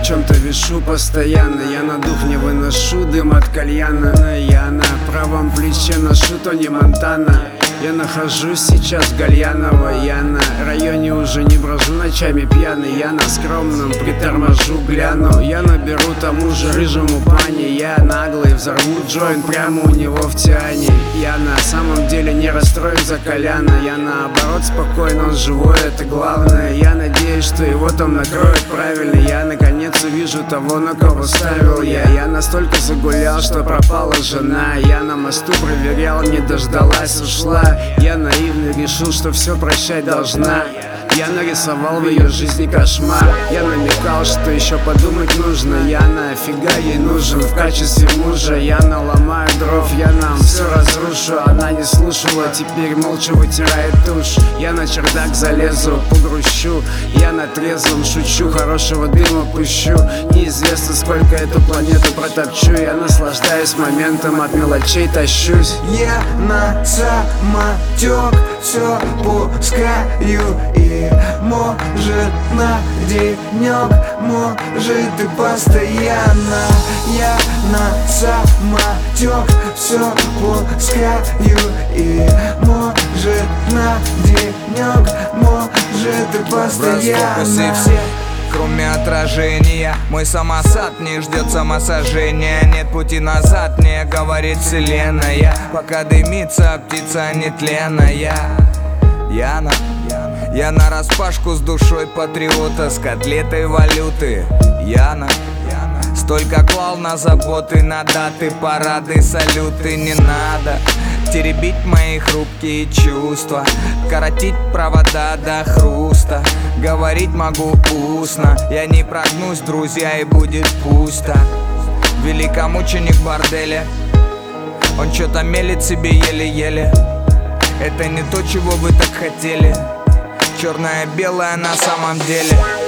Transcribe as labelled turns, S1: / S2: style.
S1: чем-то вешу постоянно. Я на дух не выношу дым от кальяна. Я на правом плече ношу Тони Монтана. Я нахожусь сейчас в Гальяново. Я на районе уже не брожу ночами пьяный. Я на скромном приторможу, гляну. Я наберу тому же рыжему пани. Я наглый, взорву джойнт прямо у него в тиане. Я на самом деле не расстроюсь за Коляна. Я наоборот спокойно, он живой, это главное. Я надеюсь, что его там накроют правильно. Я наконец увижу того, на кого ставил я. Я настолько загулял, что пропала жена. Я на мосту проверял, не дождалась, ушла. Я наивно решил, что все прощать должна. Я нарисовал в ее жизни кошмар. Я намекал, что еще подумать нужно. Я нафига ей нужен в качестве мужа. Я наломаю дров, я нам все разрушу. Она не слушала, теперь молча вытирает тушь. Я на чердак залезу, погрущу. Я на трезвом шучу, хорошего дыма пущу. Неизвестно, сколько эту планету протопчу. Я наслаждаюсь моментом, от мелочей тащусь.
S2: Я на самотек все пускаю. И может на денек, может и постоянно. Я на самотек все пускаю. И может на денек, может и постоянно.
S3: Кроме отражения, мой самосад не ждет самосожжения. Нет пути назад, мне говорит вселенная. Пока дымится птица нетленная. Я на распашку с душой патриота, с котлетой валюты. Столько клал на заботы, на даты, парады, салюты. Не надо теребить мои хрупкие чувства, коротить провода до хруста. Говорить могу устно, я не прогнусь, друзья, и будет пусто. Великомученик борделя, он что-то мелет себе еле-еле. Это не то, чего вы так хотели. Черное-белое на самом деле.